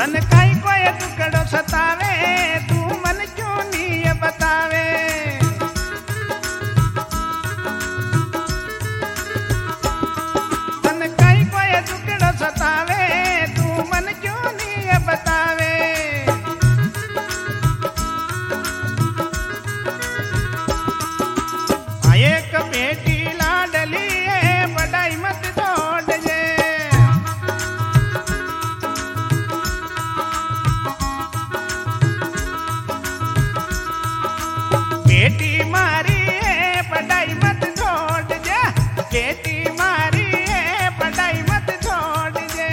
तन काई कोई दुकड़ो सतावे तू मन क्यों नहीं बतावे। तन काई कोई दुकड़ो सतावे तू मन क्यों नहीं बतावे। एक बेटी लाडली है बड़ाई मत छोड़ जे। बेटी मारी है पढ़ाई मत छोड़ जे। बेटी मारी है पढ़ाई मत छोड़ जे।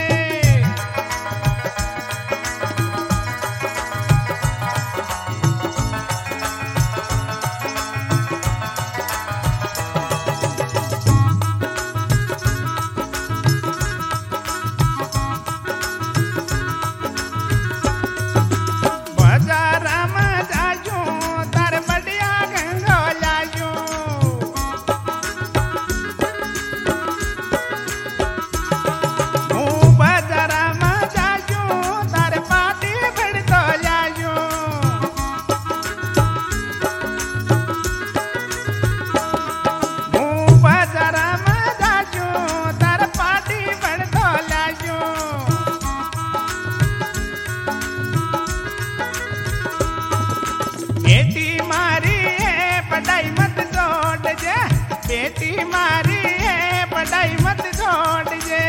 बेटी मारी है पढ़ाई मत छोड़ जे। बेटी मारी है पढ़ाई मत छोड़ जे।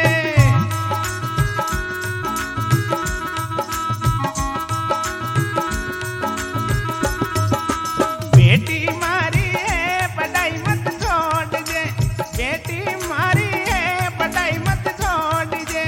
बेटी मारी है पढ़ाई मत छोड़ जे। बेटी मारी है पढ़ाई मत छोड़ जे।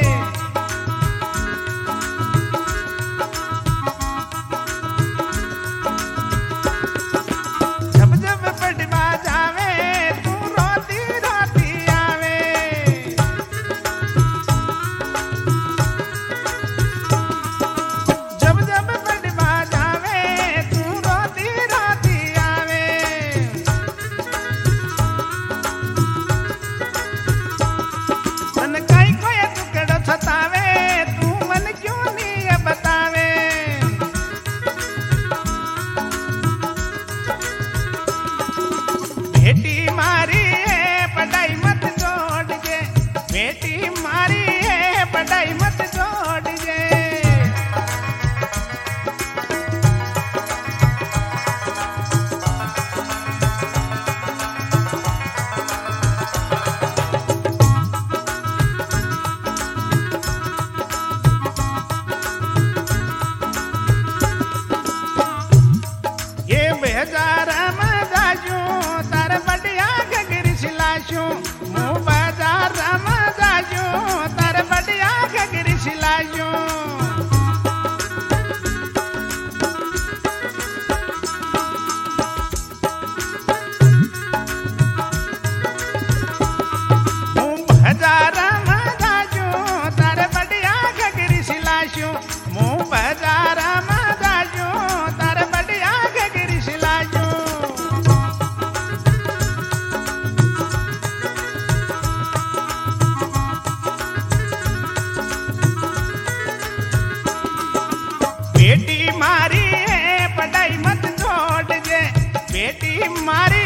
बेटी मारी है पढ़ाई मत छोड़ जे। बेटी मारी है पढ़ाई मत छोड़ जे। ये बेजार में जाजू तार बढ़िया घगरी सिलाशू। मुँह बाजार में जाजू तार बढ़िया घगरी सिलाशू। मुँह बाजार में जाजू तार बढ़िया घगरी सिलाशू। मुँह बाजार में जाजू तार बढ़िया घगरी सिलाशू। बेटी मारी है पढ़ाई मत छोड़ जे। बेटी मारी